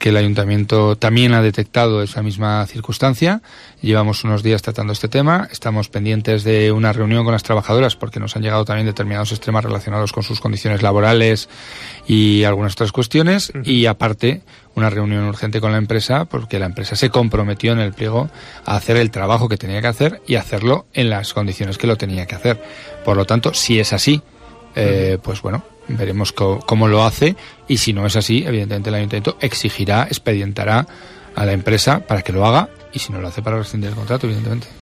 que el ayuntamiento también ha detectado esa misma circunstancia. Llevamos unos días tratando este tema. Estamos pendientes de una reunión con las trabajadoras porque nos han llegado también determinados extremas relacionados con sus condiciones laborales y algunas otras cuestiones. Y aparte, una reunión urgente con la empresa porque la empresa se comprometió en el pliego a hacer el trabajo que tenía que hacer y hacerlo en las condiciones que lo tenía que hacer. Por lo tanto, si es así, pues bueno, veremos cómo lo hace, y si no es así, evidentemente el ayuntamiento exigirá, expedientará a la empresa para que lo haga, y si no lo hace, para rescindir el contrato, evidentemente.